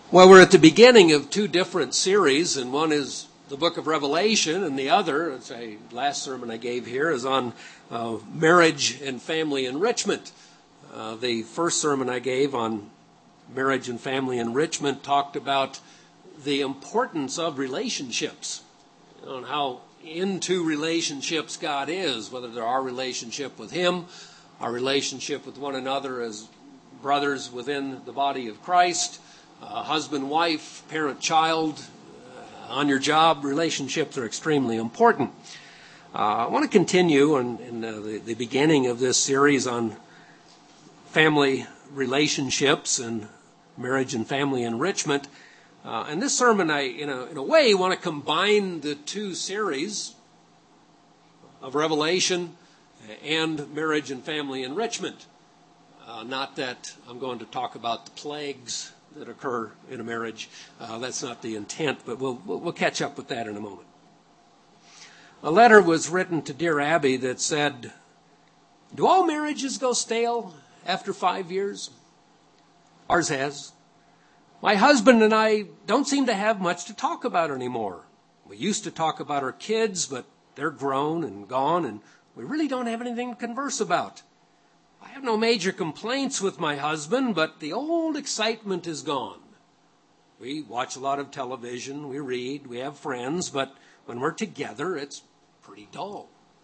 Well, we're at the beginning of two different series, and one is the book of Revelation, and the other, last sermon I gave here, is on marriage and family enrichment. The first sermon I gave on marriage and family enrichment talked about the importance of relationships, and how into relationships God is, whether they're our relationship with Him, our relationship with one another as brothers within the body of Christ, husband, wife, parent, child, on your job. Relationships are extremely important. I want to continue in the beginning of this series on family relationships and marriage and family enrichment. And this sermon, I, in a way, want to combine the two series of Revelation and marriage and family enrichment. Not that I'm going to talk about the plagues that occur in a marriage. That's not the intent, but we'll catch up with that in a moment. A letter was written to dear Abby that said, "Do all marriages go stale after 5 years? Ours has. My husband and I don't seem to have much to talk about anymore. We used to talk about our kids, but they're grown and gone, and we really don't have anything to converse about. I have no major complaints with my husband, but the old excitement is gone. We watch a lot of television, we read, we have friends, but when we're together, it's pretty dull.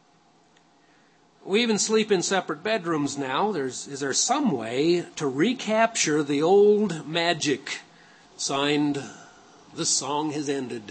We even sleep in separate bedrooms now. Is there some way to recapture the old magic?" Signed, "The Song Has Ended."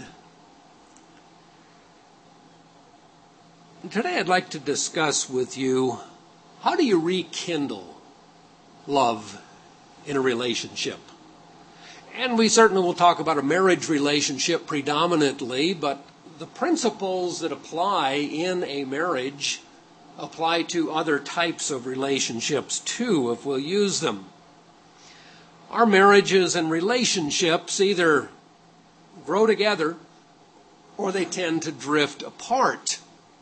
Today I'd like to discuss with you, how do you rekindle love in a relationship? And we certainly will talk about a marriage relationship predominantly, but the principles that apply in a marriage apply to other types of relationships too, if we'll use them. Our marriages and relationships either grow together or they tend to drift apart.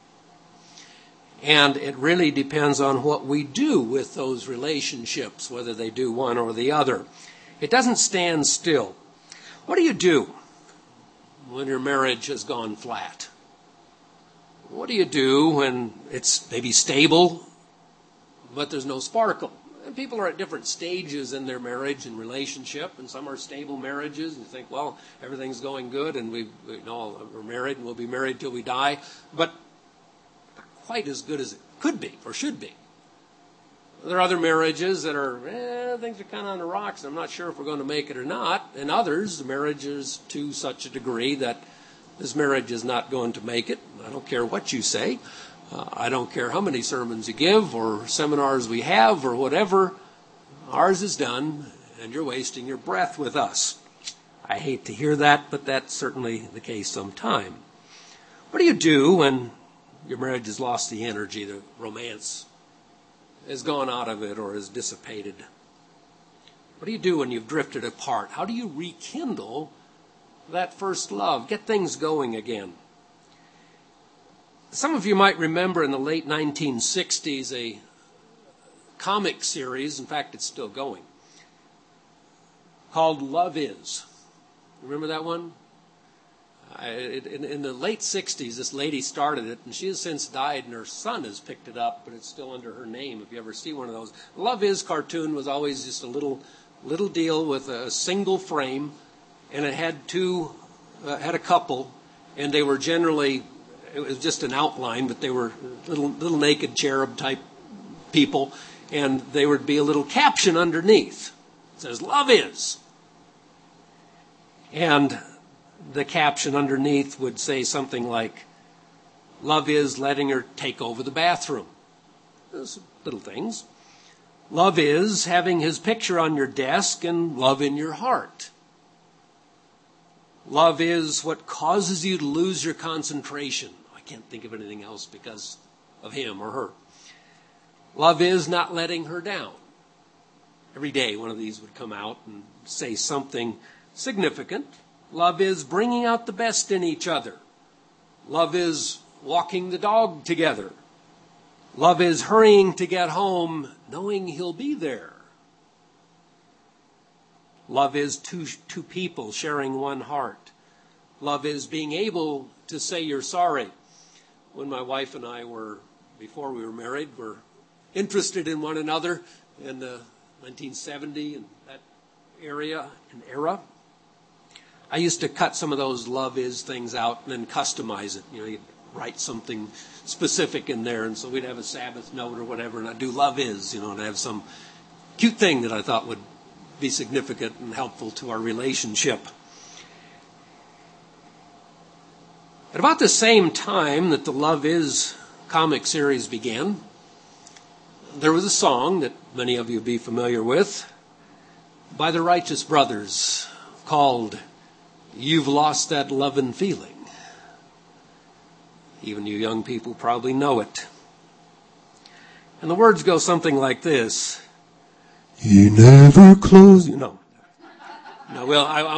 And it really depends on what we do with those relationships, whether they do one or the other. It doesn't stand still. What do you do when your marriage has gone flat? What do you do when it's maybe stable, but there's no sparkle? And people are at different stages in their marriage and relationship, and some are stable marriages, and you think, well, everything's going good, and we're married, and we'll be married till we die, but not quite as good as it could be or should be. There are other marriages that are, things are kind of on the rocks, and I'm not sure if we're going to make it or not, and others, the marriage is to such a degree that this marriage is not going to make it. I don't care what you say. I don't care how many sermons you give or seminars we have or whatever. Ours is done, and you're wasting your breath with us. I hate to hear that, but that's certainly the case sometime. What do you do when your marriage has lost the energy, the romance has gone out of it or is dissipated? What do you do when you've drifted apart? How do you rekindle that first love? Get things going again. Some of you might remember in the late 1960s a comic series, in fact it's still going, called Love Is. Remember that one? In the late 60s, this lady started it, and she has since died, and her son has picked it up, but it's still under her name if you ever see one of those. Love Is cartoon was always just a little deal with a single frame, and it had a couple, and they were generally, it was just an outline, but they were little naked cherub type people, and there would be a little caption underneath. It says, "Love is." And the caption underneath would say something like, "Love is letting her take over the bathroom." Those little things. "Love is having his picture on your desk and love in your heart." "Love is what causes you to lose your concentration." I can't think of anything else because of him or her. "Love is not letting her down." Every day one of these would come out and say something significant. "Love is bringing out the best in each other." "Love is walking the dog together." "Love is hurrying to get home knowing he'll be there." Love is two people sharing one heart. Love is being able to say you're sorry. When my wife and I before we were married, were interested in one another in 1970 and that era, I used to cut some of those love is things out and then customize it. You'd write something specific in there, and so we'd have a Sabbath note or whatever, and I'd do love is, and have some cute thing that I thought would be significant and helpful to our relationship. At about the same time that the Love Is comic series began, there was a song that many of you will be familiar with by the Righteous Brothers called You've Lost That Lovin' Feeling. Even you young people probably know it. And the words go something like this. You never close... No, well, I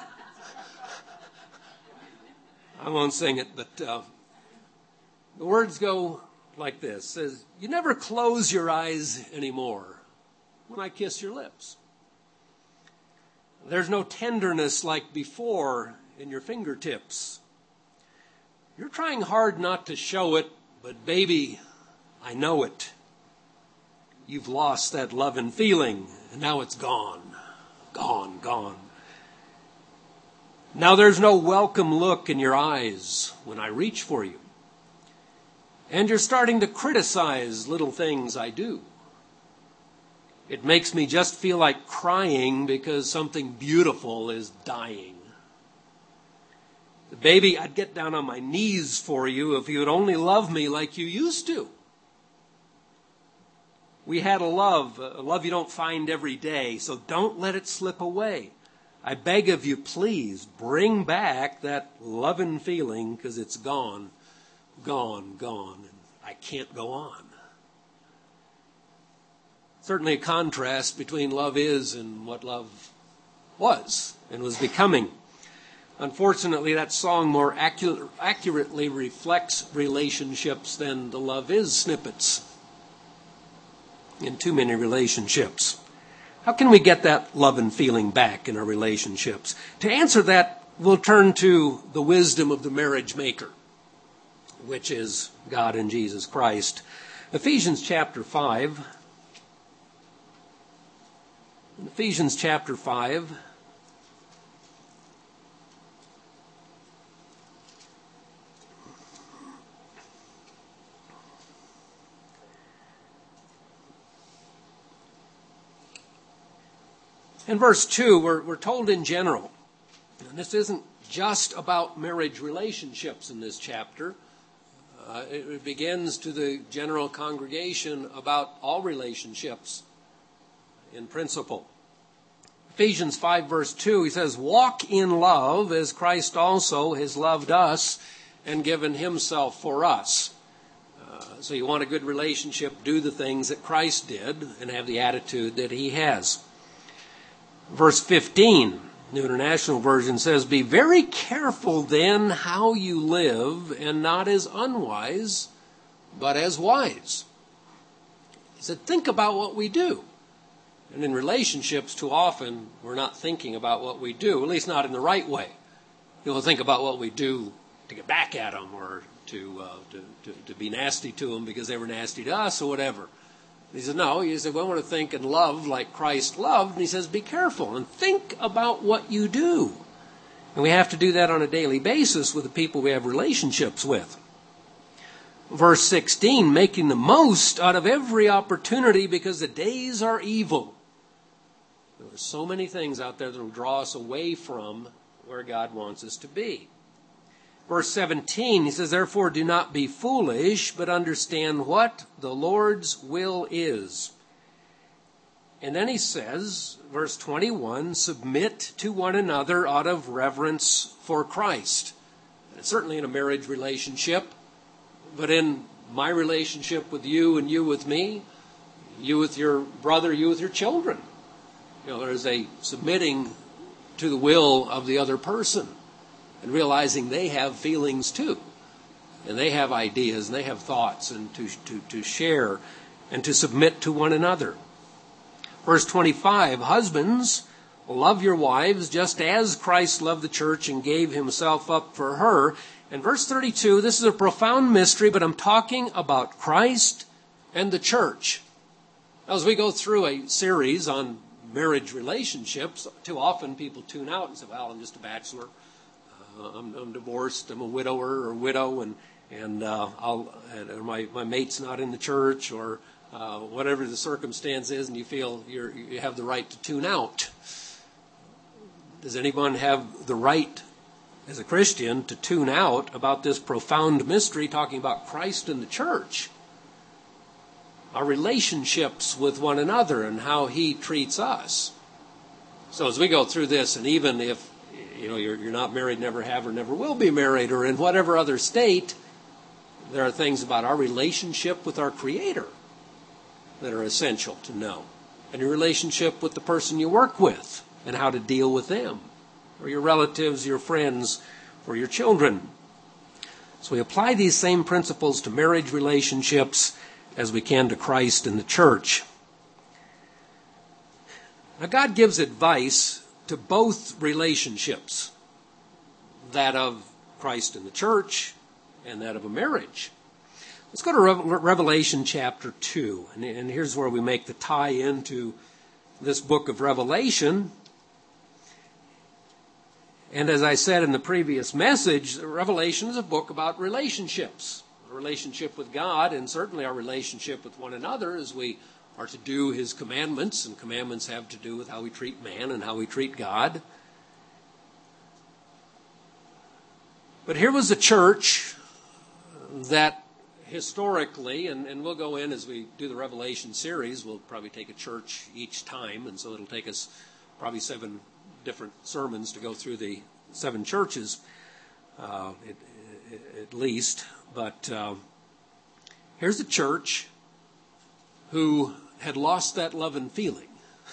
won't sing it, but the words go like this. It says, you never close your eyes anymore when I kiss your lips. There's no tenderness like before in your fingertips. You're trying hard not to show it, but baby, I know it. You've lost that lovin' feeling, and now it's gone. Gone. Now there's no welcome look in your eyes when I reach for you. And you're starting to criticize little things I do. It makes me just feel like crying because something beautiful is dying. Baby, I'd get down on my knees for you if you would only love me like you used to. We had a love you don't find every day, so don't let it slip away. I beg of you, please, bring back that lovin' feeling because it's gone, and I can't go on. Certainly a contrast between love is and what love was and was becoming. Unfortunately, that song more accurately reflects relationships than the love is snippets in too many relationships. How can we get that love and feeling back in our relationships? To answer that, we'll turn to the wisdom of the marriage maker, which is God and Jesus Christ. Ephesians chapter 5. In Ephesians chapter 5, in verse 2, we're told in general, and this isn't just about marriage relationships in this chapter. It begins to the general congregation about all relationships in principle. Ephesians 5 verse 2, he says, walk in love as Christ also has loved us and given himself for us. So you want a good relationship, do the things that Christ did and have the attitude that he has. Verse 15, New International Version says, be very careful then how you live, and not as unwise, but as wise. He said, think about what we do. And in relationships, too often, we're not thinking about what we do, at least not in the right way. We'll think about what we do to get back at them or to be nasty to them because they were nasty to us or whatever. He says, no, he said, we want to think and love like Christ loved. And he says, be careful and think about what you do. And we have to do that on a daily basis with the people we have relationships with. Verse 16, making the most out of every opportunity because the days are evil. There are so many things out there that will draw us away from where God wants us to be. Verse 17, he says, therefore do not be foolish, but understand what the Lord's will is. And then he says, verse 21, submit to one another out of reverence for Christ. And certainly in a marriage relationship, but in my relationship with you and you with me, you with your brother, you with your children. There's a submitting to the will of the other person. And realizing they have feelings too. And they have ideas and they have thoughts and to share and to submit to one another. Verse 25, husbands, Love your wives just as Christ loved the church and gave himself up for her. And verse 32, this is a profound mystery, but I'm talking about Christ and the church. As we go through a series on marriage relationships, too often people tune out and say, well, I'm just a bachelor. I'm divorced. I'm a widower or widow, and my mate's not in the church, or whatever the circumstance is, and you feel you have the right to tune out. Does anyone have the right, as a Christian, to tune out about this profound mystery talking about Christ and the church? Our relationships with one another and how he treats us. So as we go through this, and even if you're not married, never have, or never will be married, or in whatever other state, there are things about our relationship with our Creator that are essential to know. And your relationship with the person you work with and how to deal with them, or your relatives, your friends, or your children. So we apply these same principles to marriage relationships as we can to Christ and the church. Now, God gives advice to both relationships, that of Christ and the church and that of a marriage. Let's go to Revelation chapter 2, and here's where we make the tie into this book of Revelation. And as I said in the previous message, Revelation is a book about relationships, a relationship with God, and certainly our relationship with one another as we are to do his commandments, and commandments have to do with how we treat man and how we treat God. But here was a church that historically, and we'll go in as we do the Revelation series, we'll probably take a church each time, and so it'll take us probably 7 different sermons to go through the 7 churches, at least. But here's a church who had lost that love and feeling.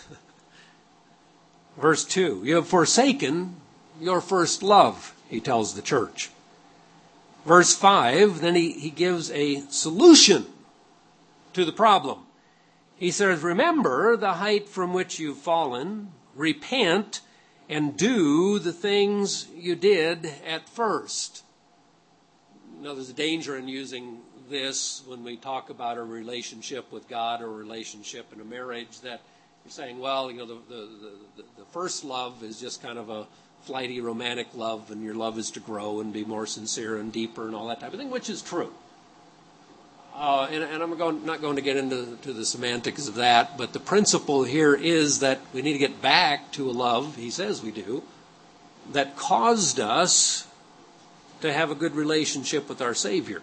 Verse 2, you have forsaken your first love, he tells the church. Verse 5, then he gives a solution to the problem. He says, remember the height from which you've fallen, repent, and do the things you did at first. Now, there's a danger in using this when we talk about a relationship with God or a relationship in a marriage, that you're saying, well, the first love is just kind of a flighty romantic love, and your love is to grow and be more sincere and deeper and all that type of thing, which is true. And I'm not going to get into the semantics of that, but the principle here is that we need to get back to a love, he says we do, that caused us to have a good relationship with our Savior.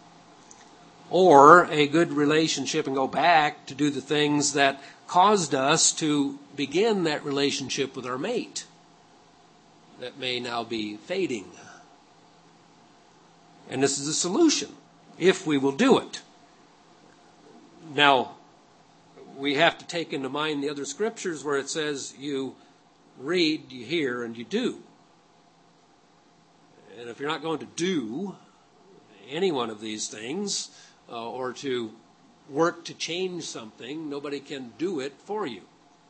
Or a good relationship and go back to do the things that caused us to begin that relationship with our mate that may now be fading. And this is a solution, if we will do it. Now, we have to take into mind the other scriptures where it says you read, you hear, and you do. And if you're not going to do any one of these things, or to work to change something, nobody can do it for you.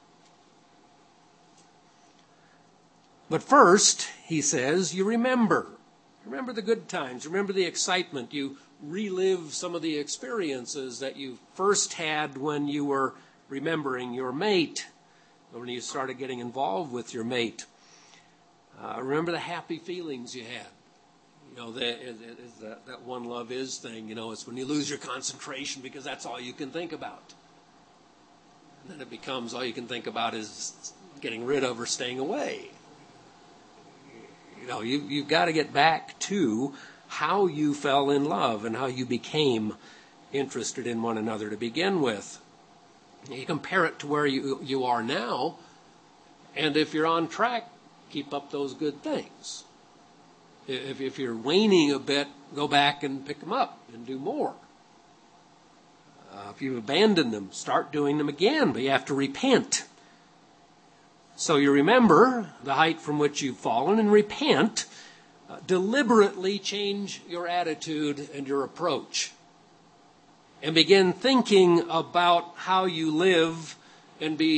But first, he says, you remember. Remember the good times. Remember the excitement. You relive some of the experiences that you first had when you were remembering your mate, when you started getting involved with your mate. Remember the happy feelings you had. That one love is thing, it's when you lose your concentration because that's all you can think about. And then it becomes all you can think about is getting rid of or staying away. You've got to get back to how you fell in love and how you became interested in one another to begin with. You compare it to where you are now, and if you're on track, keep up those good things. If you're waning a bit, go back and pick them up and do more. If you've abandoned them, start doing them again, but you have to repent. So you remember the height from which you've fallen and repent. Deliberately change your attitude and your approach. And begin thinking about how you live and be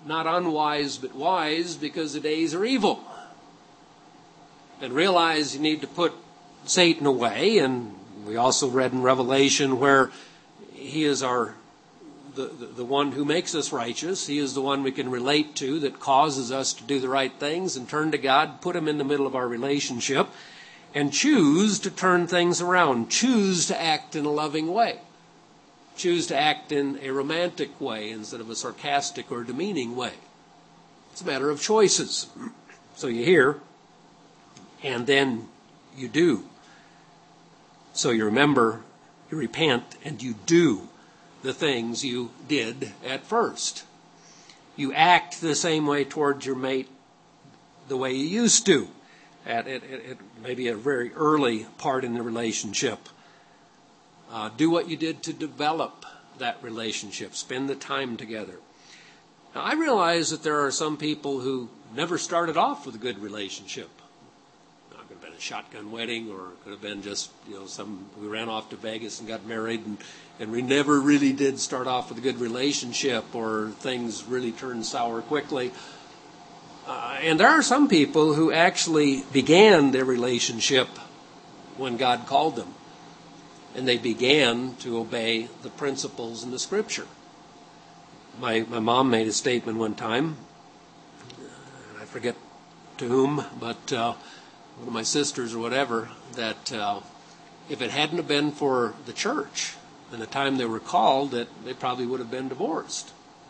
not unwise but wise, because the days are evil. And realize you need to put Satan away. And we also read in Revelation where he is the one who makes us righteous. He is the one we can relate to, that causes us to do the right things and turn to God, put him in the middle of our relationship, and choose to turn things around. Choose to act in a loving way. Choose to act in a romantic way instead of a sarcastic or demeaning way. It's a matter of choices. So you hear, and then you do. So you remember, you repent, and you do the things you did at first. You act the same way towards your mate the way you used to at maybe a very early part in the relationship. Do what you did to develop that relationship. Spend the time together. Now, I realize that there are some people who never started off with a good relationship. It could have been a shotgun wedding, or it could have been just, we ran off to Vegas and got married, and we never really did start off with a good relationship, or things really turned sour quickly. And there are some people who actually began their relationship when God called them, and they began to obey the principles in the Scripture. My mom made a statement one time, and I forget to whom, but one of my sisters or whatever, that if it hadn't have been for the church and the time they were called, that they probably would have been divorced.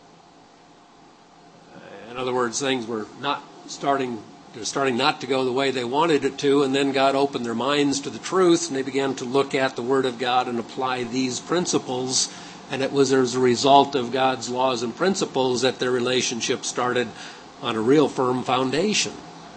In other words, things were starting not to go the way they wanted it to, and then God opened their minds to the truth, and they began to look at the Word of God and apply these principles, and it was as a result of God's laws and principles that their relationship started on a real firm foundation.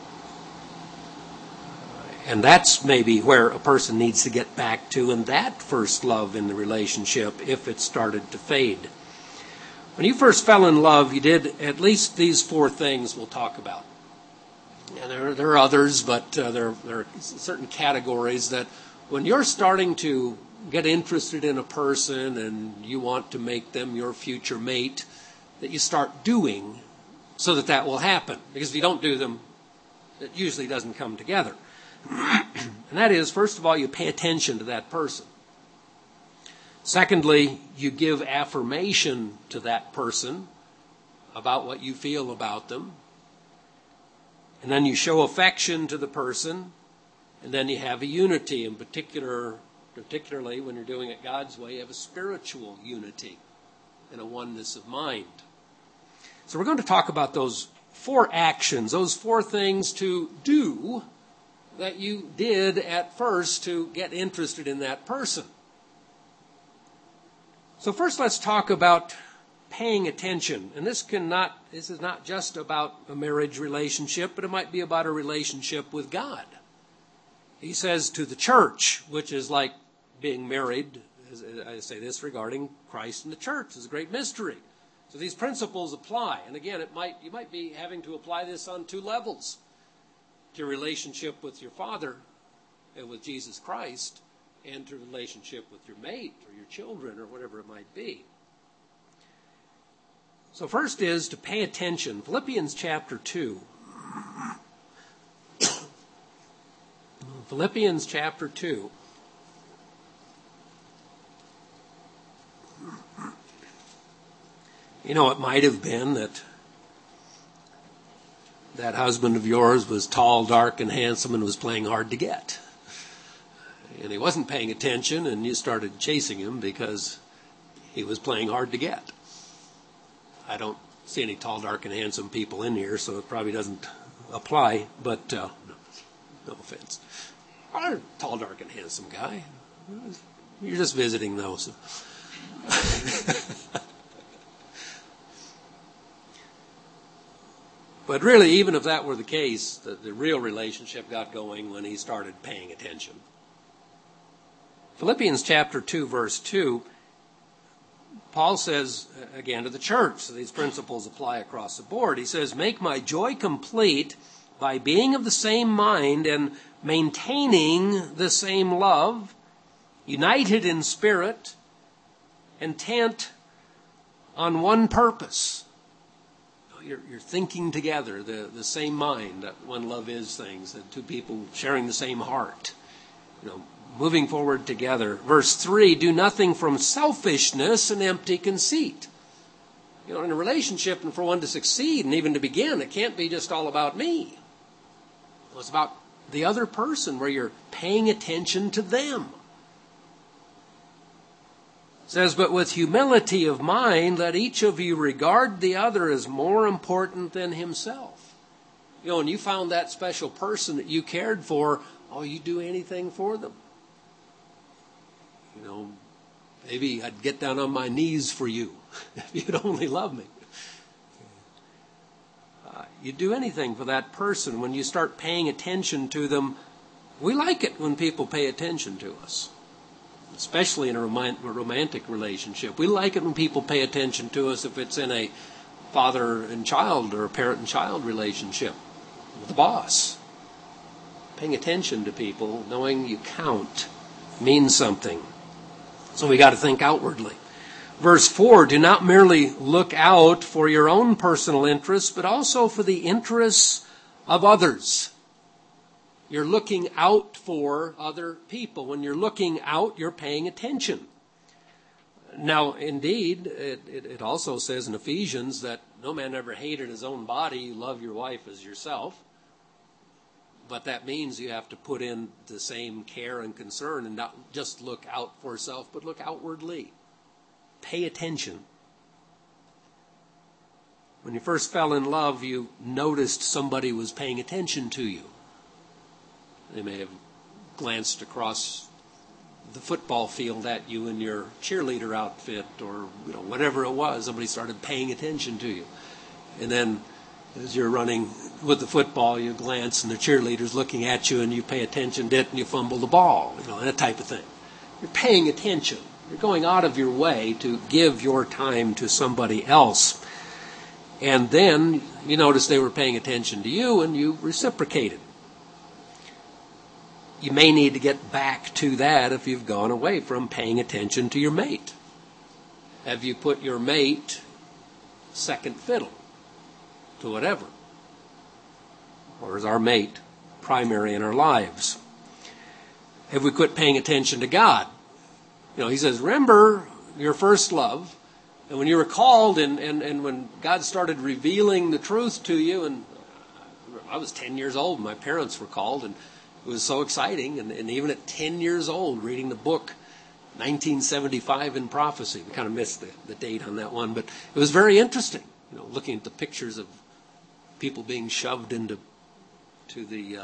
And that's maybe where a person needs to get back to, in that first love in the relationship, if it started to fade. When you first fell in love, you did at least these 4 things we'll talk about. And there are others, but there are certain categories that when you're starting to get interested in a person and you want to make them your future mate, that you start doing so that will happen. Because if you don't do them, it usually doesn't come together. And that is, first of all, you pay attention to that person. Secondly, you give affirmation to that person about what you feel about them. And then you show affection to the person. And then you have a unity. In particularly when you're doing it God's way, you have a spiritual unity and a oneness of mind. So we're going to talk about those 4 actions, those 4 things to do that you did at first to get interested in that person. So first let's talk about paying attention. And this is not just about a marriage relationship, but it might be about a relationship with God. He says to the church, which is like being married, I say this regarding Christ and the church, is a great mystery. So these principles apply. And again, you might be having to apply this on 2 levels. To your relationship with your Father and with Jesus Christ, and to relationship with your mate or your children or whatever it might be. So first is to pay attention. Philippians chapter 2. Philippians chapter 2. It might have been that husband of yours was tall, dark, and handsome and was playing hard to get. And he wasn't paying attention, and you started chasing him because he was playing hard to get. I don't see any tall, dark, and handsome people in here, so it probably doesn't apply, but no offense. I'm a tall, dark, and handsome guy. You're just visiting, though. So. But really, even if that were the case, the real relationship got going when he started paying attention. Philippians chapter 2, verse 2, Paul says, again, to the church, so these principles apply across the board. He says, make my joy complete by being of the same mind and maintaining the same love, united in spirit, intent on one purpose. you're thinking together, the same mind, that one love is things, that two people sharing the same heart, moving forward together. Verse 3, do nothing from selfishness and empty conceit. In a relationship, and for one to succeed and even to begin, it can't be just all about me. It's about the other person, where you're paying attention to them. It says, but with humility of mind, let each of you regard the other as more important than himself. And you found that special person that you cared for, you do anything for them. Maybe I'd get down on my knees for you if you'd only love me. You do anything for that person. When you start paying attention to them, we like it when people pay attention to us, especially in a romantic relationship. We like it when people pay attention to us if it's in a father and child or a parent and child relationship with the boss. Paying attention to people, knowing you count, means something. So we got to think outwardly. Verse 4, do not merely look out for your own personal interests, but also for the interests of others. You're looking out for other people. When you're looking out, you're paying attention. Now, indeed, it also says in Ephesians that no man ever hated his own body. You love your wife as yourself. But that means you have to put in the same care and concern and not just look out for self, but look outwardly. Pay attention. When you first fell in love, you noticed somebody was paying attention to you. They may have glanced across the football field at you in your cheerleader outfit, or whatever it was. Somebody started paying attention to you. And then as you're running with the football, you glance and the cheerleader's looking at you and you pay attention to it and you fumble the ball, that type of thing. You're paying attention. You're going out of your way to give your time to somebody else. And then you notice they were paying attention to you and you reciprocated. You may need to get back to that if you've gone away from paying attention to your mate. Have you put your mate second fiddle to whatever? Or is our mate primary in our lives? Have we quit paying attention to God? He says, remember your first love. And when you were called and when God started revealing the truth to you, and I was 10 years old, my parents were called, and it was so exciting. And even at 10 years old, reading the book, 1975 in Prophecy. We kind of missed the date on that one, but it was very interesting, looking at the pictures of people being shoved into the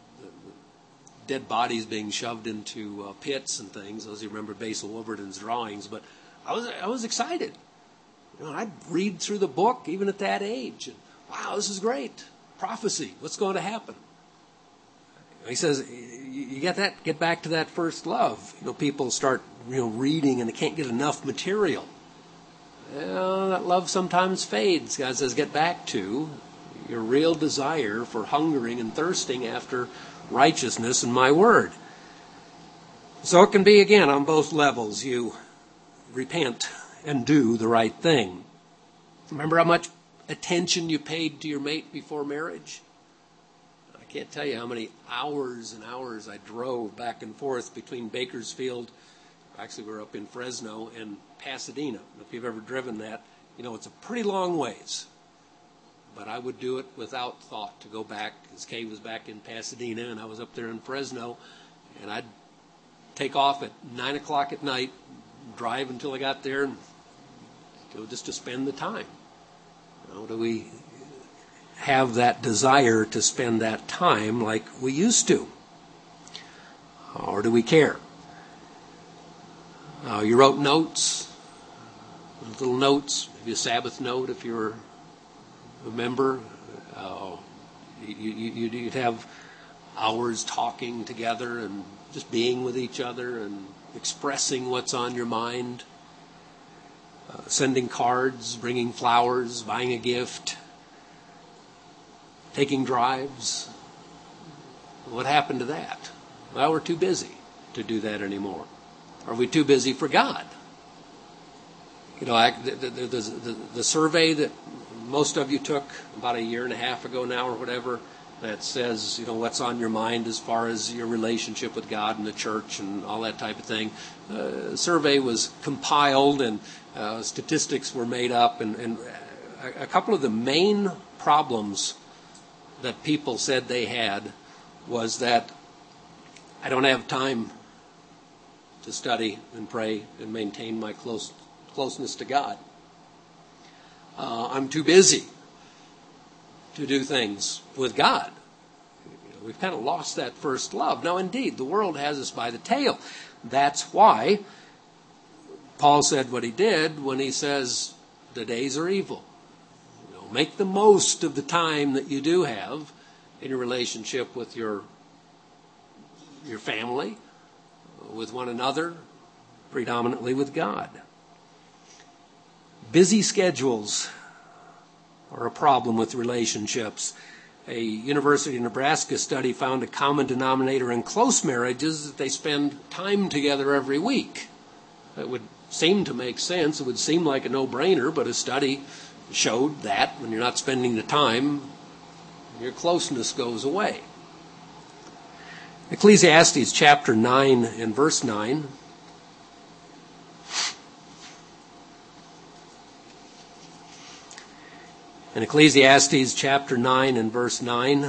dead bodies being shoved into pits and things. Those you remember Basil Wolverton's drawings, but I was excited. I'd read through the book even at that age. And, wow, this is great. Prophecy. What's going to happen? He says, you get back to that first love. People start reading and they can't get enough material. That love sometimes fades. God says, get back to your real desire for hungering and thirsting after righteousness and my word. So it can be, again, on both levels. You repent and do the right thing. Remember how much attention you paid to your mate before marriage? I can't tell you how many hours and hours I drove back and forth between Bakersfield. Actually, we're up in Fresno and Pasadena. If you've ever driven that, it's a pretty long ways. But I would do it without thought to go back, because Kay was back in Pasadena and I was up there in Fresno, and I'd take off at 9 o'clock at night, drive until I got there, and just to spend the time. Do we have that desire to spend that time like we used to? Or do we care? You wrote notes, little notes, maybe a Sabbath note if you're a member. You'd have hours talking together and just being with each other and expressing what's on your mind. Sending cards, bringing flowers, buying a gift, taking drives. What happened to that? Well, we're too busy to do that anymore. Are we too busy for God? The survey that most of you took about a year and a half ago now or whatever, that says, what's on your mind as far as your relationship with God and the church and all that type of thing. A survey was compiled and statistics were made up, and a couple of the main problems that people said they had was that I don't have time to study and pray and maintain my closeness to God. I'm too busy to do things with God. We've kind of lost that first love. Now, indeed, the world has us by the tail. That's why Paul said what he did when he says the days are evil. Make the most of the time that you do have in your relationship with your family, with one another, predominantly with God. Busy schedules are a problem with relationships. A University of Nebraska study found a common denominator in close marriages that they spend time together every week. It would seem to make sense. It would seem like a no-brainer, but a study showed that when you're not spending the time, your closeness goes away. Ecclesiastes chapter 9 and verse 9. In Ecclesiastes chapter 9 and verse 9,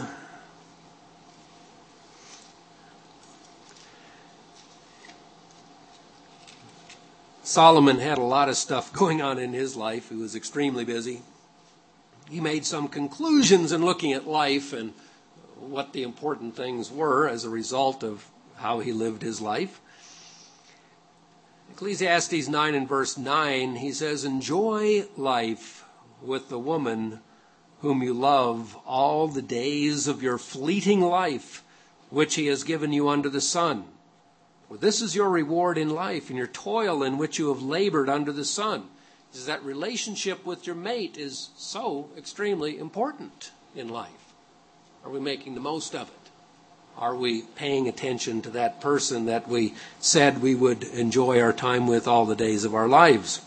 Solomon had a lot of stuff going on in his life. He was extremely busy. He made some conclusions in looking at life and what the important things were as a result of how he lived his life. Ecclesiastes 9 and verse 9, he says, "Enjoy life with the woman whom you love all the days of your fleeting life, which he has given you under the sun. For this is your reward in life, and your toil in which you have labored under the sun." Is that relationship with your mate is so extremely important in life. Are we making the most of it? Are we paying attention to that person that we said we would enjoy our time with all the days of our lives?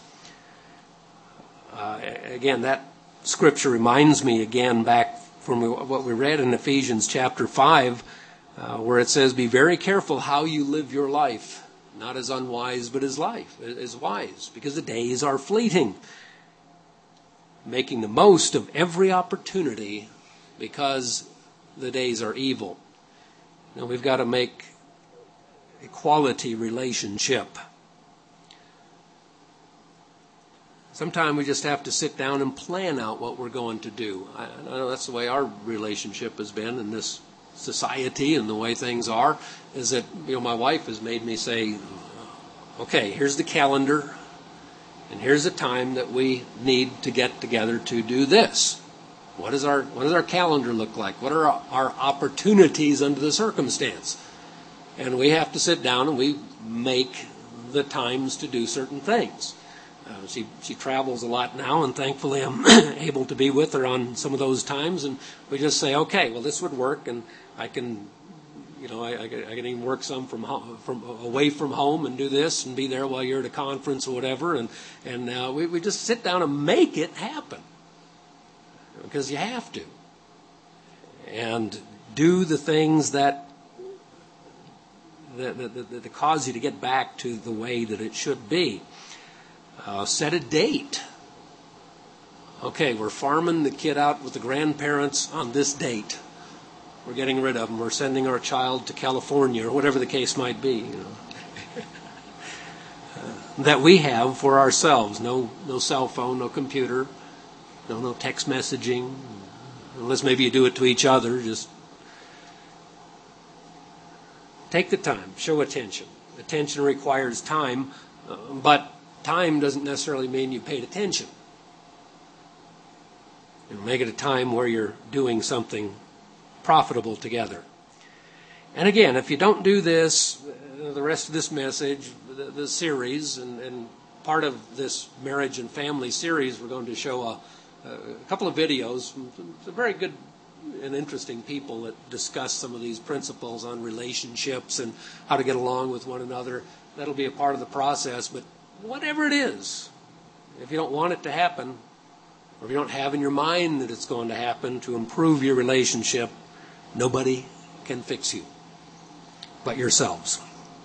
Again, that scripture reminds me again back from what we read in Ephesians chapter 5, where it says, "Be very careful how you live your life, not as unwise, but as wise, because the days are fleeting." Making the most of every opportunity because the days are evil. Now we've got to make a quality relationship. Sometimes we just have to sit down and plan out what we're going to do. I know that's the way our relationship has been in this society and the way things are, is that my wife has made me say, okay, here's the calendar, and here's the time that we need to get together to do this. What does our calendar look like? What are our opportunities under the circumstance? And we have to sit down and we make the times to do certain things. She travels a lot now, and thankfully I'm able to be with her on some of those times. And we just say, okay, well, this would work, and I can even work some from away from home and do this and be there while you're at a conference or whatever. And we just sit down and make it happen because you have to, and do the things that cause you to get back to the way that it should be. Set a date. Okay, we're farming the kid out with the grandparents on this date. We're getting rid of them. We're sending our child to California or whatever the case might be. That we have for ourselves. No cell phone, no computer, no text messaging. Unless maybe you do it to each other. Just take the time. Show attention. Attention requires time, but time doesn't necessarily mean you paid attention. Make it a time where you're doing something profitable together. And again, if you don't do this, the rest of this message, the series, and part of this marriage and family series, we're going to show a couple of videos from some very good and interesting people that discuss some of these principles on relationships and how to get along with one another. That'll be a part of the process, but whatever it is, if you don't want it to happen, or if you don't have in your mind that it's going to happen to improve your relationship, nobody can fix you but yourselves.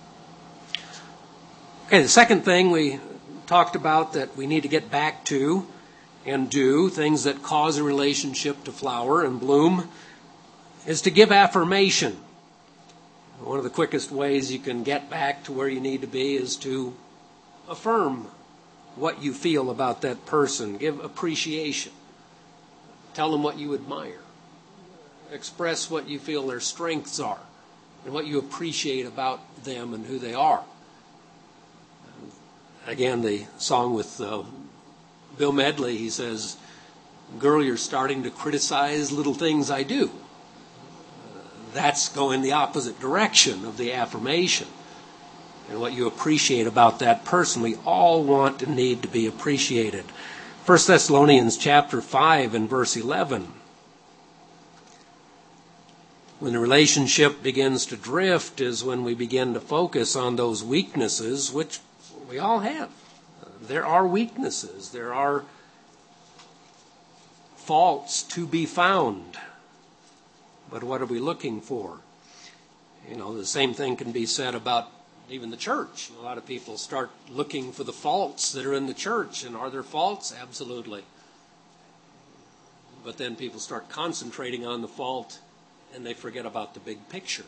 Okay, the second thing we talked about that we need to get back to and do, things that cause a relationship to flower and bloom, is to give affirmation. One of the quickest ways you can get back to where you need to be is to affirm what you feel about that person. Give appreciation. Tell them what you admire. Express what you feel their strengths are and what you appreciate about them and who they are. Again, the song with Bill Medley, he says, "Girl, you're starting to criticize little things I do." That's going the opposite direction of the affirmation and what you appreciate about that person. We all want and need to be appreciated. 1 Thessalonians chapter 5 and verse 11. When the relationship begins to drift is when we begin to focus on those weaknesses, which we all have. There are weaknesses. There are faults to be found. But what are we looking for? The same thing can be said about even the church. A lot of people start looking for the faults that are in the church. And are there faults? Absolutely. But then people start concentrating on the fault and they forget about the big picture.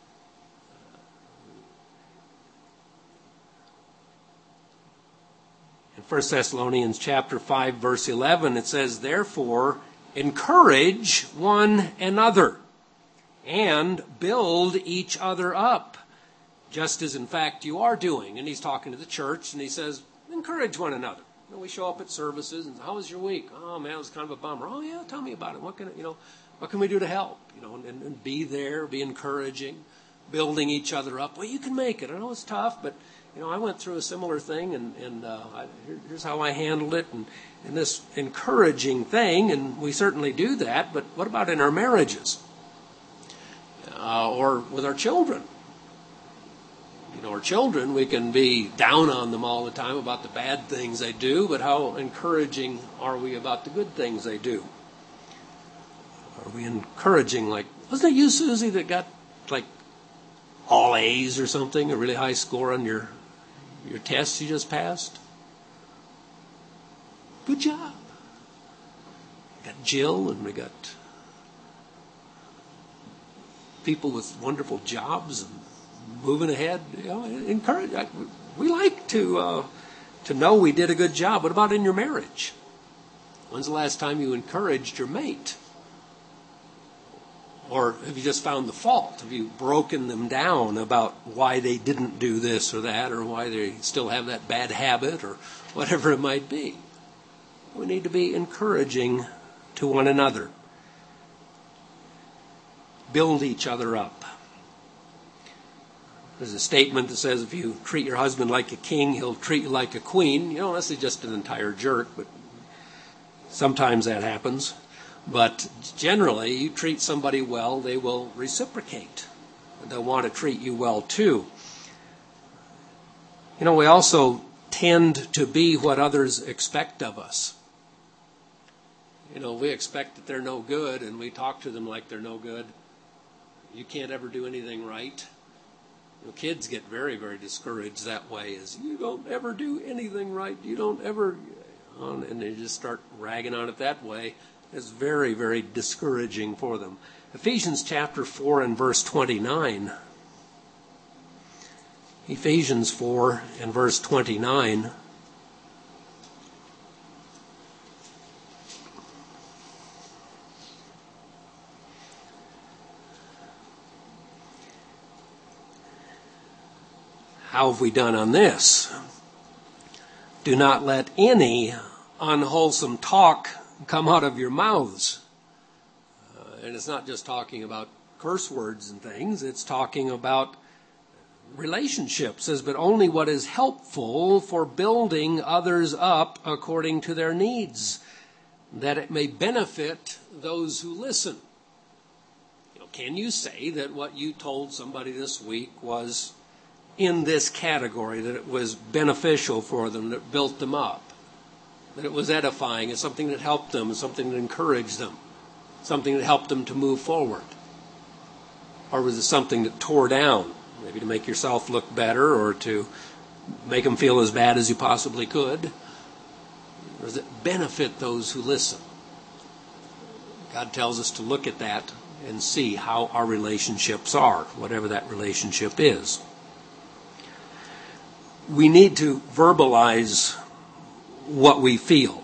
In 1 Thessalonians chapter 5, verse 11, it says, "Therefore, encourage one another and build each other up, just as in fact you are doing." And he's talking to the church, and he says, encourage one another. We show up at services, and how was your week? Oh man, it was kind of a bummer. Oh yeah, tell me about it. What can we do to help? And be there, be encouraging, building each other up. Well, you can make it. I know it's tough, but I went through a similar thing, and here's how I handled it, and this encouraging thing, and we certainly do that. But what about in our marriages? Or with our children? Our children, we can be down on them all the time about the bad things they do, but how encouraging are we about the good things they do? Are we encouraging, like, wasn't it you, Susie, that got like all A's or something, a really high score on your test you just passed? Good job. We got Jill, and we got people with wonderful jobs and moving ahead. Encourage. We like to know we did a good job. What about in your marriage? When's the last time you encouraged your mate? Or have you just found the fault? Have you broken them down about why they didn't do this or that, or why they still have that bad habit, or whatever it might be? We need to be encouraging to one another. Build each other up. There's a statement that says if you treat your husband like a king, he'll treat you like a queen. Unless he's just an entire jerk, but sometimes that happens. But generally, you treat somebody well, they will reciprocate. They'll want to treat you well too. We also tend to be what others expect of us. We expect that they're no good, and we talk to them like they're no good. You can't ever do anything right. Kids get very, very discouraged that way. Is you don't ever do anything right. You don't ever, and they just start ragging on it that way. It's very, very discouraging for them. Ephesians chapter 4 and verse 29. Ephesians 4 and verse 29. How have we done on this? Do not let any unwholesome talk come out of your mouths. And it's not just talking about curse words and things. It's talking about relationships. It says, but only what is helpful for building others up according to their needs, that it may benefit those who listen. Can you say that what you told somebody this week was in this category, that it was beneficial for them, that built them up? that it was edifying, it's something that helped them, it's something that encouraged them, something that helped them to move forward? Or was it something that tore down, maybe to make yourself look better or to make them feel as bad as you possibly could? Or does it benefit those who listen? God tells us to look at that and see how our relationships are, whatever that relationship is. We need to verbalize what we feel.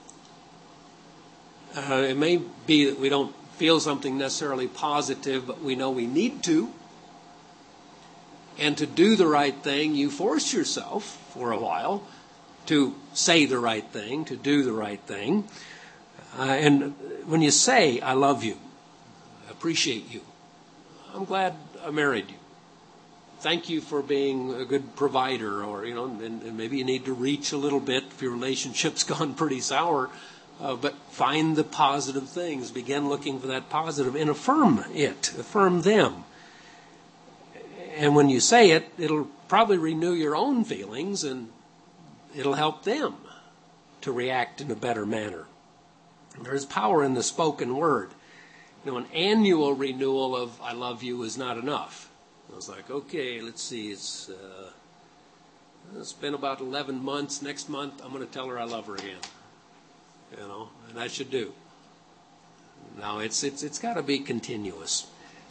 It may be that we don't feel something necessarily positive, but we know we need to. And to do the right thing, you force yourself for a while to say the right thing, to do the right thing. And when you say, I love you, I appreciate you, I'm glad I married you, thank you for being a good provider, or, and maybe you need to reach a little bit if your relationship's gone pretty sour, but find the positive things, begin looking for that positive, and affirm them. And when you say it, it'll probably renew your own feelings, and it'll help them to react in a better manner. There is power in the spoken word. An annual renewal of I love you is not enough. I was like, okay, let's see, it's been about 11 months. Next month, I'm going to tell her I love her again. And I should do. Now, it's got to be continuous.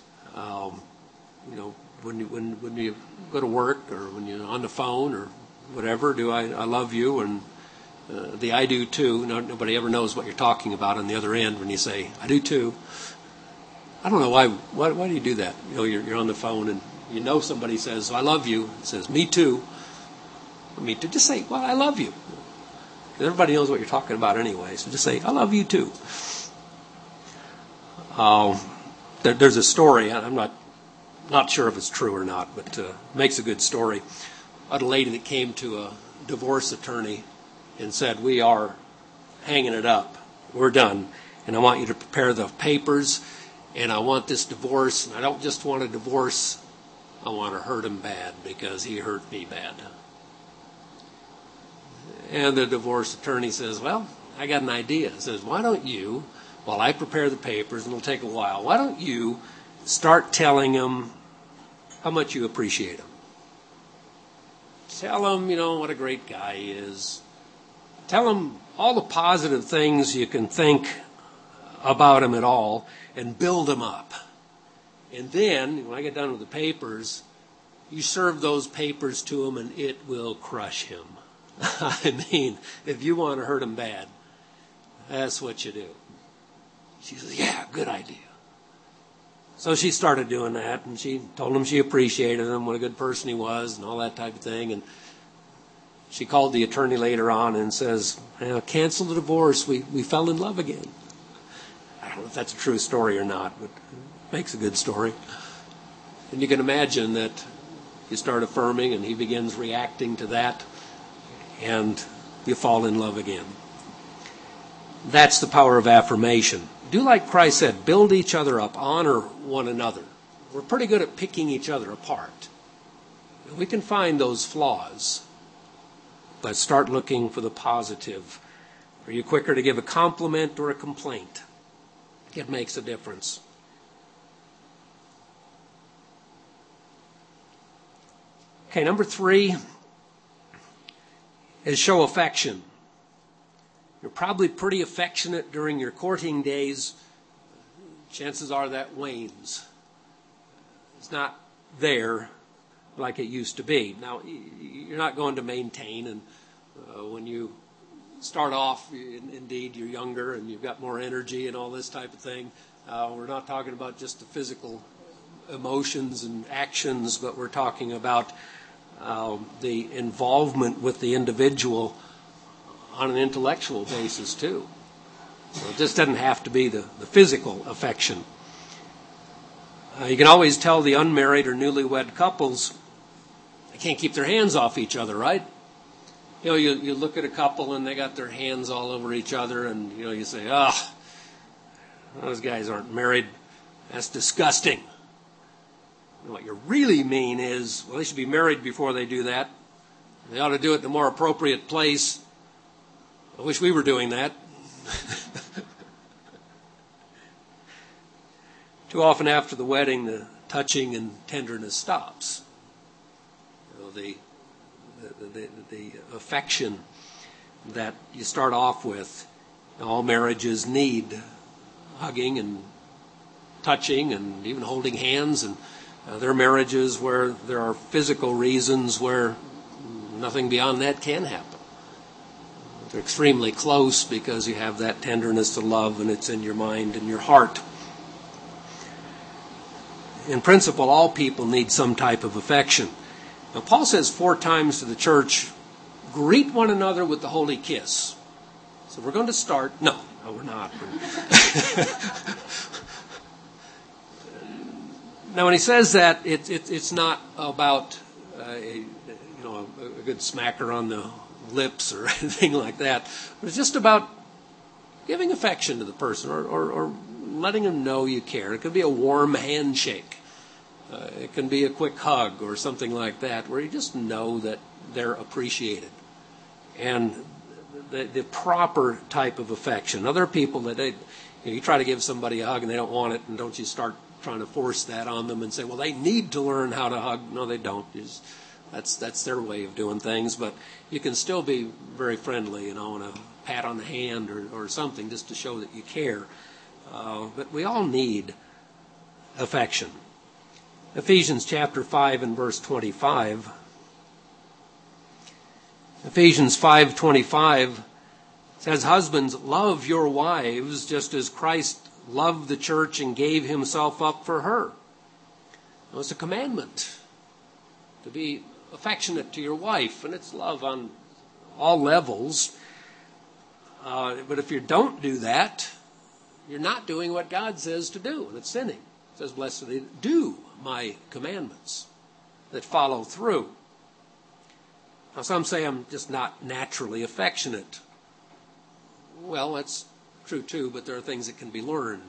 When you go to work or when you're on the phone or whatever, do I love you, and the I do too. Nobody ever knows what you're talking about on the other end when you say I do too. I don't know why do you do that? You're on the phone and somebody says I love you. It says me too. Me too. Just say, well, I love you. Everybody knows what you're talking about anyway, so just say I love you too. There's a story. I'm not sure if it's true or not, but makes a good story. About a lady that came to a divorce attorney and said, we are hanging it up. We're done. And I want you to prepare the papers, and I want this divorce. And I don't just want a divorce. I want to hurt him bad because he hurt me bad. And the divorce attorney says, well, I got an idea. He says, why don't you, while I prepare the papers, and it'll take a while, why don't you start telling him how much you appreciate him? Tell him, what a great guy he is. Tell him all the positive things you can think about him at all, and build him up. And then, when I get done with the papers, you serve those papers to him, and it will crush him. I mean, if you want to hurt him bad, that's what you do. She says, yeah, good idea. So she started doing that, and she told him she appreciated him, what a good person he was, and all that type of thing. And she called the attorney later on and says, cancel the divorce. We fell in love again. I don't know if that's a true story or not, but it makes a good story. And you can imagine that you start affirming, and he begins reacting to that, and you fall in love again. That's the power of affirmation. Do like Christ said, build each other up, honor one another. We're pretty good at picking each other apart. We can find those flaws, but start looking for the positive. Are you quicker to give a compliment or a complaint? It makes a difference. Okay, number 3 is show affection. You're probably pretty affectionate during your courting days. Chances are that wanes. It's not there like it used to be. Now, you're not going to maintain, and when you start off, indeed, you're younger and you've got more energy and all this type of thing. We're not talking about just the physical emotions and actions, but we're talking about the involvement with the individual on an intellectual basis too. So it just doesn't have to be the physical affection. You can always tell the unmarried or newlywed couples, they can't keep their hands off each other, right? You look at a couple and they got their hands all over each other, and you say, those guys aren't married. That's disgusting. And what you really mean is, well, they should be married before they do that. They ought to do it in a more appropriate place. I wish we were doing that. Too often after the wedding, the touching and tenderness stops. The affection that you start off with. All marriages need hugging and touching and even holding hands, and there are marriages where there are physical reasons where nothing beyond that can happen. They're extremely close because you have that tenderness to love, and it's in your mind and your heart. In principle, all people need some type of affection. Now, Paul says 4 times to the church, greet one another with the holy kiss. So we're going to start. No, we're not. Now, when he says that, it's not about a good smacker on the lips or anything like that. But it's just about giving affection to the person or letting them know you care. It could be a warm handshake. It can be a quick hug or something like that, where you just know that they're appreciated. And the proper type of affection. Other people that you try to give somebody a hug and they don't want it, and don't you start trying to force that on them and say, well, they need to learn how to hug. No, they don't. That's their way of doing things. But you can still be very friendly, and a pat on the hand or something just to show that you care. But we all need affection. Ephesians chapter 5 and verse 25. Ephesians 5:25 says, husbands, love your wives just as Christ loved the church and gave himself up for her. Now, it's a commandment to be affectionate to your wife, and it's love on all levels. But if you don't do that, you're not doing what God says to do, and it's sinning. It says, blessed are they that do my commandments, that follow through. Now, some say I'm just not naturally affectionate. Well, that's true too, but there are things that can be learned.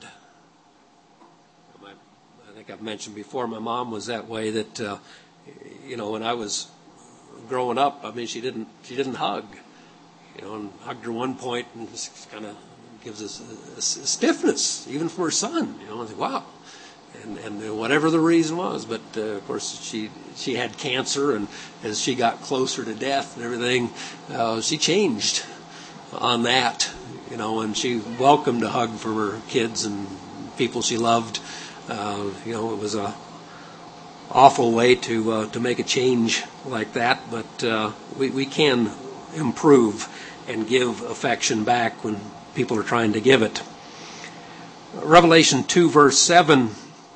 I think I've mentioned before, my mom was that way that, when I was growing up, she didn't hug. And hugged her one point and just kind of gives us a stiffness, even from her son. I think, wow. And whatever the reason was, but of course she had cancer, and as she got closer to death and everything, she changed on that, and she welcomed a hug for her kids and people she loved. It was a awful way to make a change like that, but we can improve and give affection back when people are trying to give it. Revelation 2 verse 7.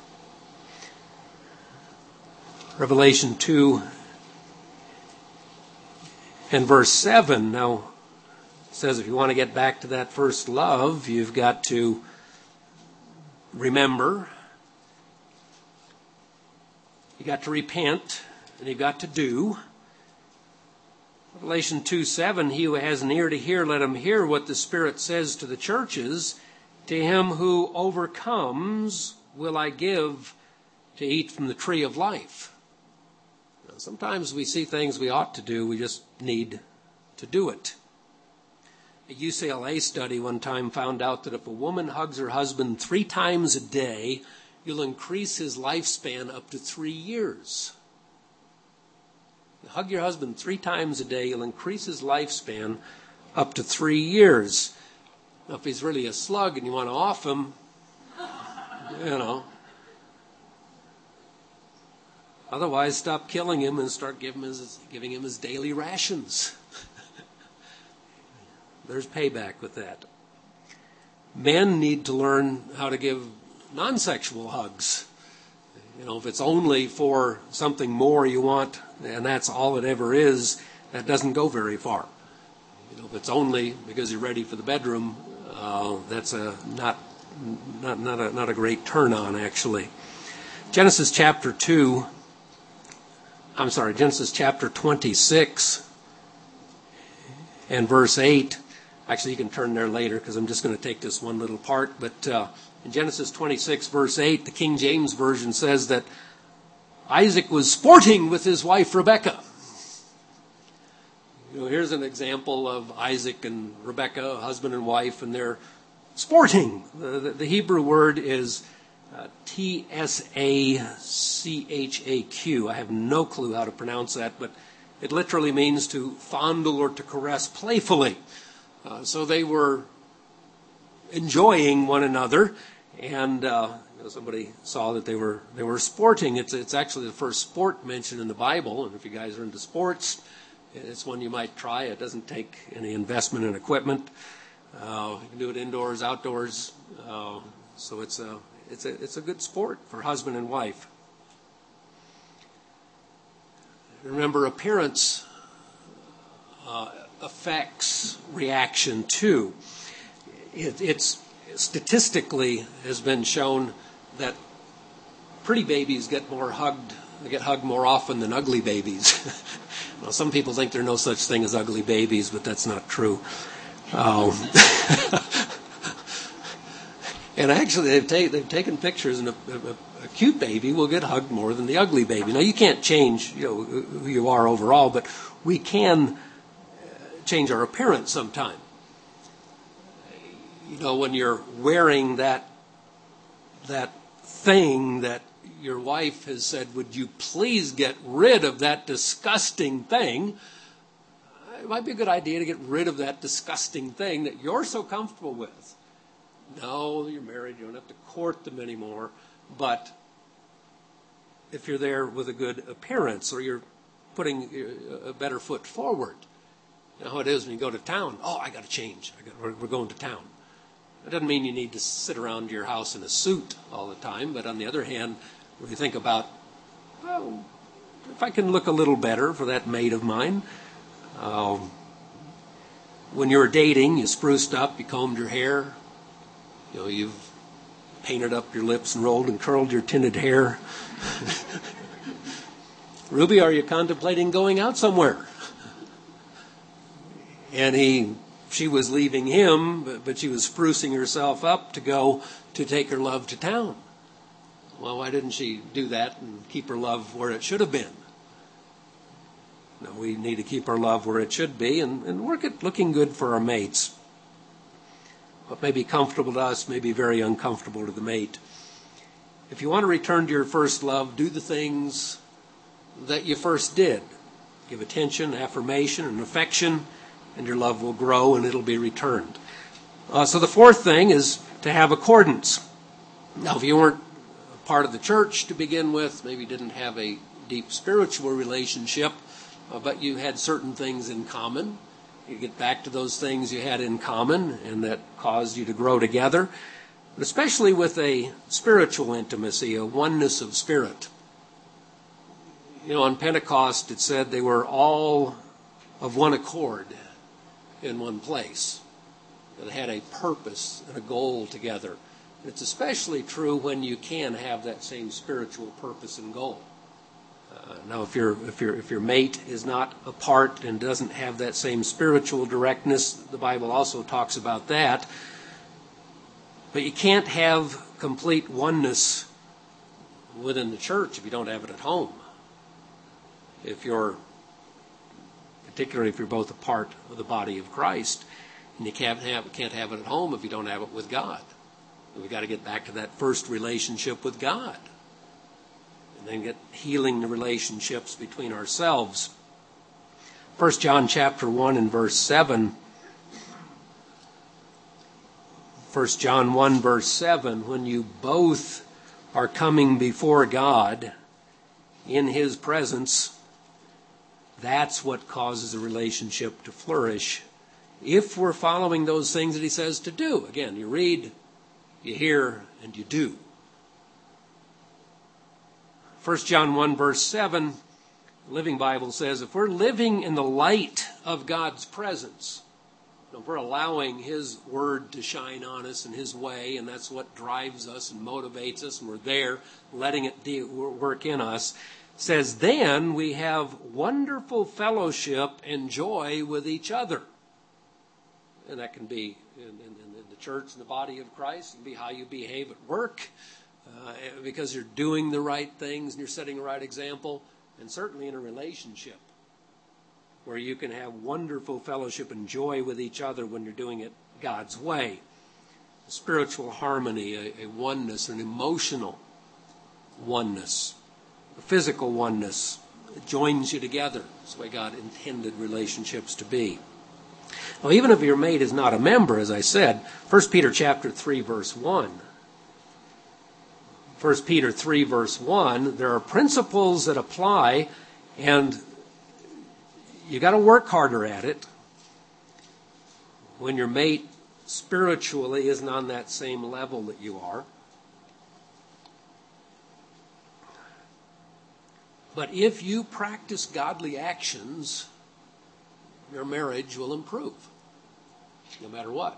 Revelation 2 and verse 7. Now, it says if you want to get back to that first love, you've got to remember, you got to repent, and you've got to do. Revelation 2:7, he who has an ear to hear, let him hear what the Spirit says to the churches. To him who overcomes will I give to eat from the tree of life. Now, sometimes we see things we ought to do, we just need to do it. A UCLA study one time found out that if a woman hugs her husband 3 times a day, you'll increase his lifespan up to 3 years. Hug your husband 3 times a day, you'll increase his lifespan up to 3 years. Now, if he's really a slug and you want to off him, otherwise stop killing him and start giving him his daily rations. There's payback with that. Men need to learn how to give non-sexual hugs. If it's only for something more you want, and that's all it ever is, that doesn't go very far. If it's only because you're ready for the bedroom, that's not a great turn on, actually. Genesis chapter 26 and verse 8. Actually, you can turn there later because I'm just going to take this one little part. But in Genesis 26, verse 8, the King James Version says that Isaac was sporting with his wife Rebekah. Here's an example of Isaac and Rebekah, husband and wife, and they're sporting. The Hebrew word is T-S-A-C-H-A-Q. I have no clue how to pronounce that, but it literally means to fondle or to caress playfully. So they were enjoying one another, and somebody saw that they were sporting. It's actually the first sport mentioned in the Bible, and if you guys are into sports, it's one you might try. It doesn't take any investment in equipment. You can do it indoors, outdoors. So it's a good sport for husband and wife. Remember, appearance affects reaction too. It's statistically has been shown that pretty babies get hugged more often than ugly babies. Well, some people think there's no such thing as ugly babies, but that's not true. And actually, they've taken pictures, and a cute baby will get hugged more than the ugly baby. Now, you can't change who you are overall, but we can change our appearance sometime. When you're wearing that thing that your wife has said, would you please get rid of that disgusting thing? It might be a good idea to get rid of that disgusting thing that you're so comfortable with. No, you're married, you don't have to court them anymore. But if you're there with a good appearance, or you're putting a better foot forward, how it is when you go to town. Oh, I got to change. We're going to town. That doesn't mean you need to sit around your house in a suit all the time. But on the other hand, when you think about, if I can look a little better for that mate of mine. When you were dating, you spruced up, you combed your hair. You've painted up your lips and rolled and curled your tinted hair. Ruby, are you contemplating going out somewhere? And she was leaving him, but she was sprucing herself up to go to take her love to town. Well, why didn't she do that and keep her love where it should have been? No, we need to keep our love where it should be and work at looking good for our mates. What may be comfortable to us may be very uncomfortable to the mate. If you want to return to your first love, do the things that you first did. Give attention, affirmation, and affection, and your love will grow and it'll be returned. So the fourth thing is to have accordance. Now, if you weren't part of the church to begin with, maybe didn't have a deep spiritual relationship, but you had certain things in common. You get back to those things you had in common and that caused you to grow together, but especially with a spiritual intimacy, a oneness of spirit. On Pentecost it said they were all of one accord in one place. They had a purpose and a goal together. It's especially true when you can have that same spiritual purpose and goal. Now, if your mate is not apart and doesn't have that same spiritual directness, the Bible also talks about that. But you can't have complete oneness within the church if you don't have it at home. Particularly if you're both a part of the body of Christ, and you can't have it at home if you don't have it with God. We've got to get back to that first relationship with God. And then get healing the relationships between ourselves. 1 John chapter 1 and verse 7. 1 John 1 verse 7, when you both are coming before God in His presence, that's what causes a relationship to flourish. If we're following those things that He says to do. Again, you read, you hear, and you do. 1 John 1 verse 7, the Living Bible says, if we're living in the light of God's presence, if we're allowing His Word to shine on us in His way, and that's what drives us and motivates us, and we're there letting it work in us, says then we have wonderful fellowship and joy with each other. And that can be in the church, in the body of Christ. It can be how you behave at work. Because you're doing the right things and you're setting the right example, and certainly in a relationship. where you can have wonderful fellowship and joy with each other when you're doing it God's way. Spiritual harmony, a oneness, an emotional oneness, a physical oneness. It joins you together. That's the way God intended relationships to be. Now, even if your mate is not a member, as I said, 1 Peter chapter 3, verse 1. 1 Peter 3, verse 1, there are principles that apply, and you got to work harder at it when your mate spiritually isn't on that same level that you are. But if you practice godly actions, your marriage will improve, no matter what.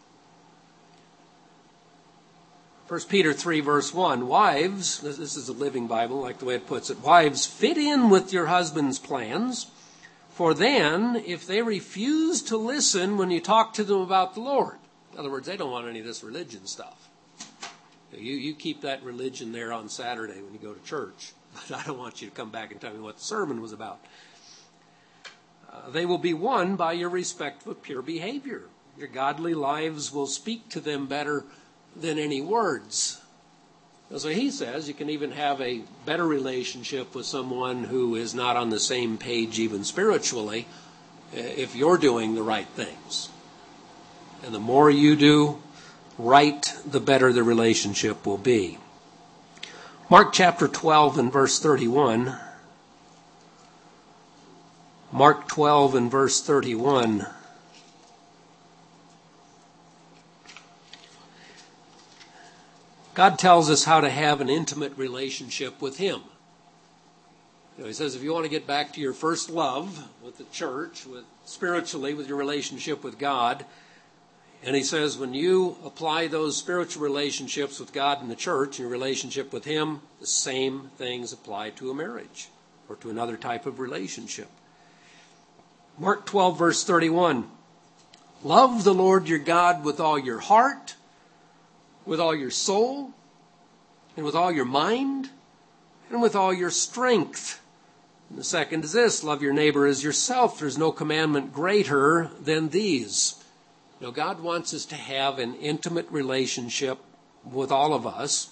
1 Peter 3, verse 1, wives, this is the Living Bible, like the way it puts it, wives, fit in with your husband's plans, for then, if they refuse to listen when you talk to them about the Lord, in other words, they don't want any of this religion stuff. You keep that religion there on Saturday when you go to church, but I don't want you to come back and tell me what the sermon was about. They will be won by your respectful, pure behavior. Your godly lives will speak to them better than any words. So he says you can even have a better relationship with someone who is not on the same page even spiritually if you're doing the right things. And the more you do right, the better the relationship will be. Mark chapter 12 and verse 31. Mark 12 and verse 31. God tells us how to have an intimate relationship with Him. He says if you want to get back to your first love with the church, spiritually with your relationship with God, and he says when you apply those spiritual relationships with God and the church, your relationship with Him, the same things apply to a marriage or to another type of relationship. Mark 12, verse 31. Love the Lord your God with all your heart, with all your soul, and with all your mind, and with all your strength. And the second is this, love your neighbor as yourself. There's no commandment greater than these. You know, God wants us to have an intimate relationship with all of us.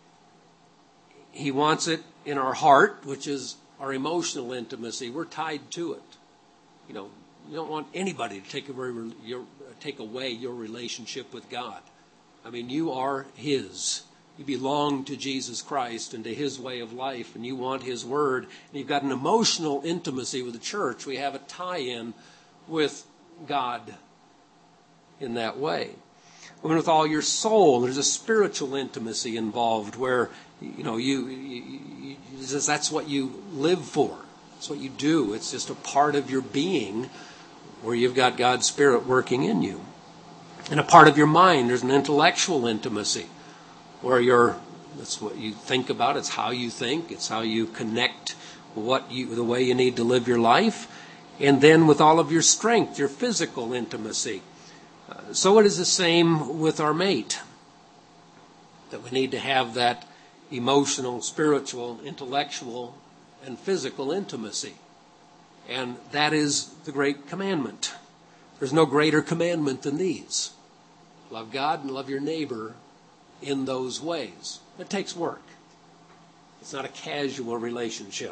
He wants it in our heart, which is our emotional intimacy. We're tied to it. You know, you don't want anybody to take away your relationship with God. I mean, you are His. You belong to Jesus Christ and to His way of life, and you want His Word. And you've got an emotional intimacy with the church. We have a tie-in with God in that way. And with all your soul, there's a spiritual intimacy involved where, you know, that's what you live for. It's what you do. It's just a part of your being where you've got God's Spirit working in you. And a part of your mind, there's an intellectual intimacy where that's what you think about. It's how you think. It's how you connect the way you need to live your life. And then with all of your strength, your physical intimacy. So it is the same with our mate. That we need to have that emotional, spiritual, intellectual, and physical intimacy. And that is the great commandment. There's no greater commandment than these. Love God and love your neighbor in those ways. It takes work. It's not a casual relationship.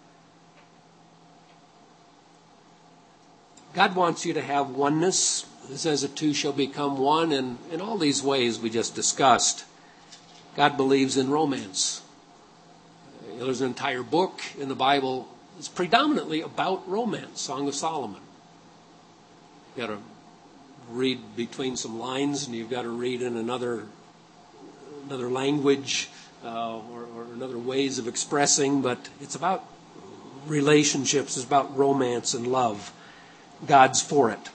God wants you to have oneness. It says the two shall become one, and in all these ways we just discussed. God believes in romance. There's an entire book in the Bible that's predominantly about romance, Song of Solomon. You've got to read between some lines, and you've got to read in another language or another ways of expressing, but it's about relationships. It's about romance and love. God's for it.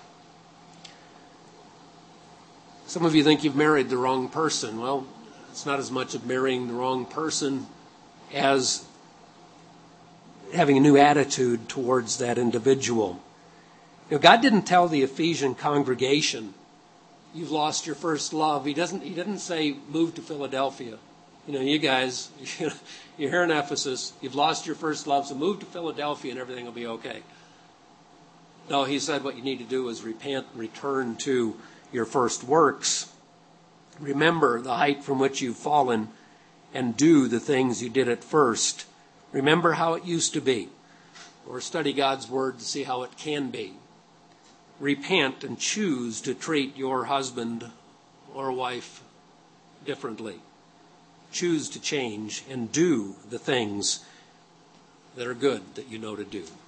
Some of you think you've married the wrong person. Well, it's not as much of marrying the wrong person as having a new attitude towards that individual. You know, God didn't tell the Ephesian congregation, you've lost your first love. He didn't say, move to Philadelphia. You know, you guys, you're here in Ephesus, you've lost your first love, so move to Philadelphia and everything will be okay. No, he said what you need to do is repent, return to your first works. Remember the height from which you've fallen and do the things you did at first. Remember how it used to be, or study God's Word to see how it can be. Repent and choose to treat your husband or wife differently. Choose to change and do the things that are good that you know to do.